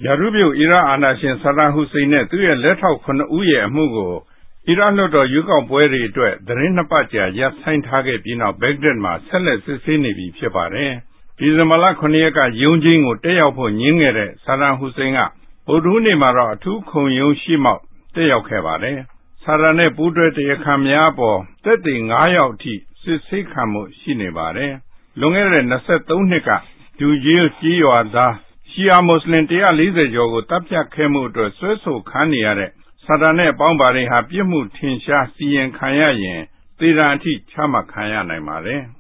ရာထူးပြုတ်အီရတ်အာဏာရှင်ဆာဒါမ်ဟူစိန်နဲ့သူ့ရဲ့လက်ထောက်9ဦးရဲ့အမှုကိုအီရတ်လွှတ်တော်ရွေးကောက်ပွဲတွေအတွက်သတင်း2ပတ်ကြာရပ်ဆိုင်းထားခဲ့ပြီးနောက်ဘဂ္ဂဒက်မှာဆက်လက်စစ်ဆေးနေပြီဖြစ်ပါတယ်။ဒီဇင်ဘာလ9ရက်ကရုံးချင်းကိုတက်ရောက်ဖို့ညှင်းခဲ့တဲ့ဆာဒါမ်ဟူစိန်ကဗုဒ္ဓဟူးနေ့မှာတော့အထူးခုံရုံးရှိမှတက်ရောက်ခဲ့ပါတယ်။ဆာဒါမ်နဲ့ပူးတွဲတရားခံများအပေါ်သက်သေ9ယောက်အထိစစ်ဆေးခံမှုရှိနေပါတယ်။လွန်ခဲ့တဲ့23နှစ်ကဒူဂျေးကြေးရွာသားရှီယာမွတ်စလင်140ကျော်ကိုတပ်ဖြတ်ခဲ့မှုအတွက်ဆွဲဆိုခံနေရတဲ့ဆာဒါမ်နဲ့အပေါင်းပါတွေဟာပြစ်မှုထင်ရှားစီရင်ခံရရင်သေဒဏ်အထိချမှတ်ခံရနိုင်ပါတယ်။